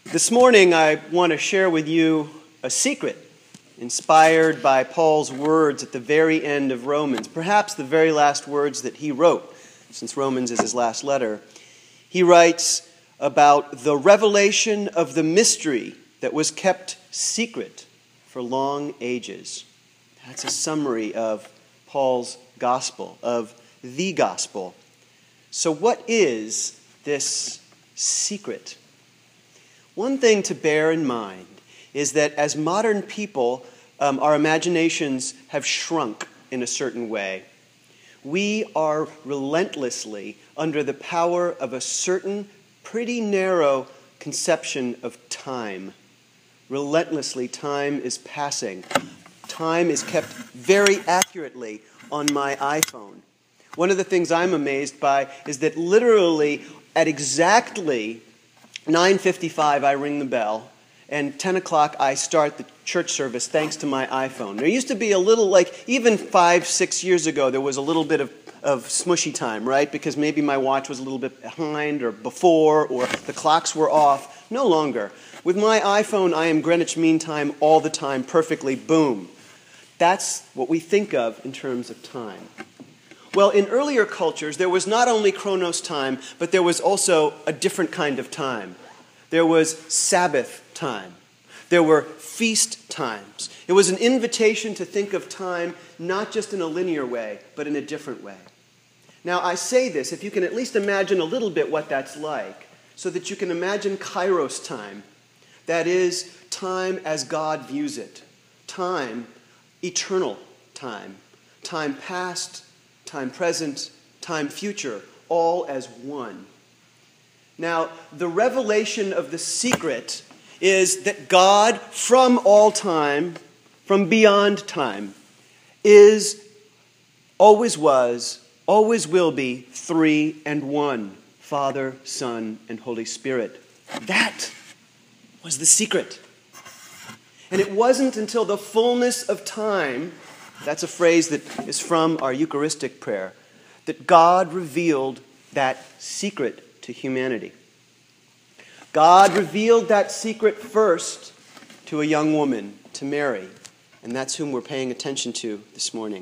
This morning, I want to share with you a secret inspired by Paul's words at the very end of Romans, perhaps the very last words that he wrote, since Romans is his last letter. He writes about the revelation of the mystery that was kept secret for long ages. That's a summary of Paul's gospel, of the gospel. So what is this secret? One thing to bear in mind is that as modern people, our imaginations have shrunk in a certain way. We are relentlessly under the power of a certain pretty narrow conception of time. Relentlessly, time is passing. Time is kept very accurately on my iPhone. One of the things I'm amazed by is that literally at exactly 9:55 I ring the bell, and 10 o'clock I start the church service thanks to my iPhone. There used to be a little, even 5-6 years ago, there was a little bit of smushy time, right? Because maybe my watch was a little bit behind or before, or the clocks were off. No longer. With my iPhone, I am Greenwich Mean Time all the time, perfectly, boom. That's what we think of in terms of time. Well, in earlier cultures, there was not only Chronos time, but there was also a different kind of time. There was Sabbath time. There were feast times. It was an invitation to think of time not just in a linear way, but in a different way. Now, I say this, if you can at least imagine a little bit what that's like, so that you can imagine Kairos time. That is, time as God views it. Time, eternal time. Time past, time present, time future, all as one. Now, the revelation of the secret is that God, from all time, from beyond time, is, always was, always will be, three and one, Father, Son, and Holy Spirit. That was the secret. And it wasn't until the fullness of time, that's a phrase that is from our Eucharistic prayer, that God revealed that secret to humanity. God revealed that secret first to a young woman, to Mary, and that's whom we're paying attention to this morning.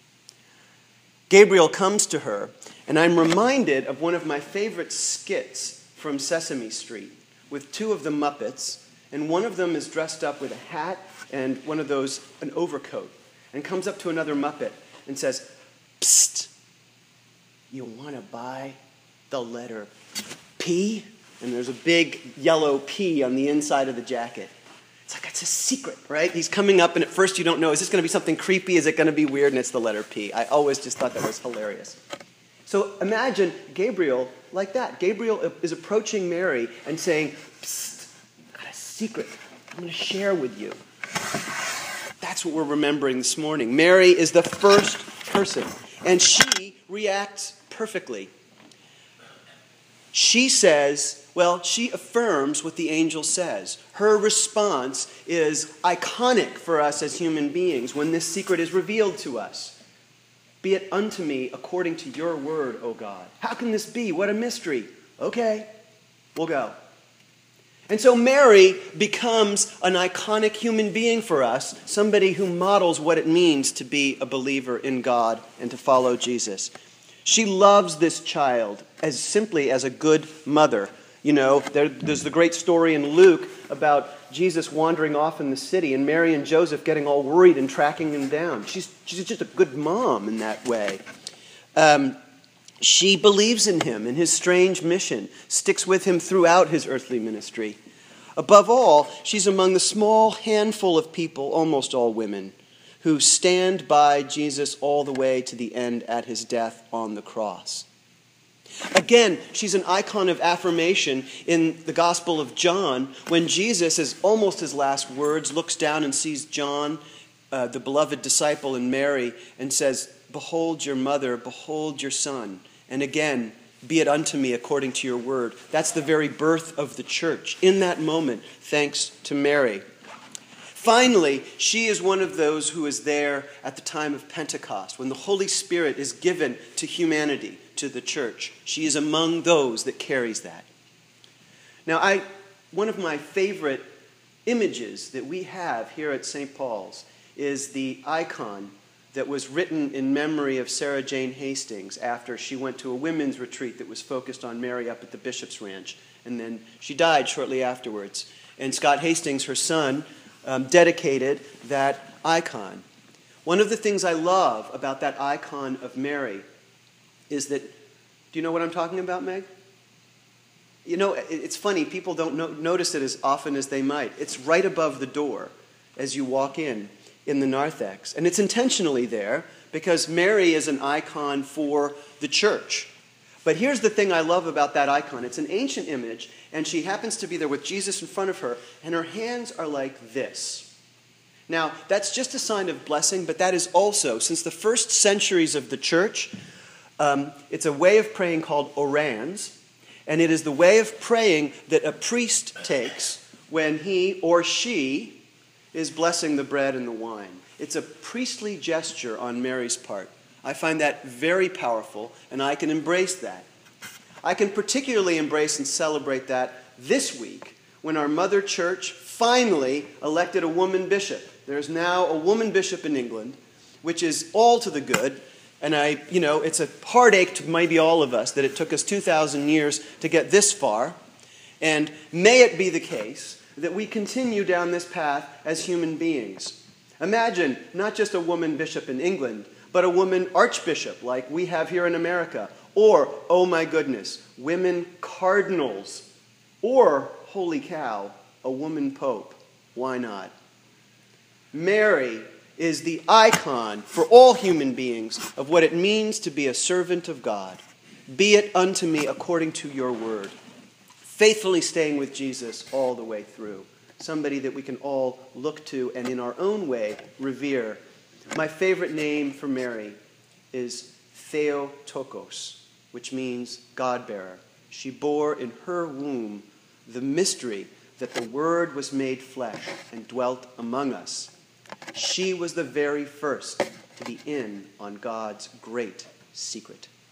Gabriel comes to her, and I'm reminded of one of my favorite skits from Sesame Street with two of the Muppets, and one of them is dressed up with a hat and an overcoat, and comes up to another Muppet and says, "Psst, you want to buy the letter P?" And there's a big yellow P on the inside of the jacket. It's a secret, right? He's coming up, and at first you don't know, is this going to be something creepy? Is it going to be weird? And it's the letter P. I always just thought that was hilarious. So imagine Gabriel like that. Gabriel is approaching Mary and saying, "Psst, I've got a secret I'm going to share with you." That's what we're remembering this morning. Mary is the first person, and she reacts perfectly. She she affirms what the angel says. Her response is iconic for us as human beings when this secret is revealed to us. "Be it unto me according to your word, O God." How can this be? What a mystery. Okay, we'll go. And so Mary becomes an iconic human being for us, somebody who models what it means to be a believer in God and to follow Jesus. She loves this child as simply as a good mother. You know, there's the great story in Luke about Jesus wandering off in the city and Mary and Joseph getting all worried and tracking him down. She's just a good mom in that way. She believes in him, in his strange mission, sticks with him throughout his earthly ministry. Above all, she's among the small handful of people, almost all women, who stand by Jesus all the way to the end at his death on the cross. Again, she's an icon of affirmation in the Gospel of John when Jesus, as almost his last words, looks down and sees John, the beloved disciple, and Mary, and says, "Behold your mother, behold your son." And again, "Be it unto me according to your word." That's the very birth of the church in that moment, thanks to Mary. Finally, she is one of those who is there at the time of Pentecost, when the Holy Spirit is given to humanity, to the church. She is among those that carries that. Now, I One of my favorite images that we have here at St. Paul's is the icon that was written in memory of Sarah Jane Hastings after she went to a women's retreat that was focused on Mary up at the Bishop's Ranch. And then she died shortly afterwards. And Scott Hastings, her son, dedicated that icon. One of the things I love about that icon of Mary is that, do you know what I'm talking about, Meg? You know, it's funny, people don't notice it as often as they might. It's right above the door as you walk in the narthex. And it's intentionally there because Mary is an icon for the church. But here's the thing I love about that icon. It's an ancient image, and she happens to be there with Jesus in front of her, and her hands are like this. Now, that's just a sign of blessing, but that is also, since the first centuries of the church, it's a way of praying called orans, and it is the way of praying that a priest takes when he or she is blessing the bread and the wine. It's a priestly gesture on Mary's part. I find that very powerful, and I can embrace that. I can particularly embrace and celebrate that this week when our mother church finally elected a woman bishop. There's now a woman bishop in England, which is all to the good. And it's a heartache to maybe all of us that it took us 2,000 years to get this far. And may it be the case that we continue down this path as human beings. Imagine not just a woman bishop in England, but a woman archbishop like we have here in America. Or, oh my goodness, women cardinals. Or, holy cow, a woman pope. Why not? Mary is the icon for all human beings of what it means to be a servant of God. Be it unto me according to your word. Faithfully staying with Jesus all the way through. Somebody that we can all look to and in our own way revere. My favorite name for Mary is Theotokos, which means God-bearer. She bore in her womb the mystery that the Word was made flesh and dwelt among us. She was the very first to be in on God's great secret.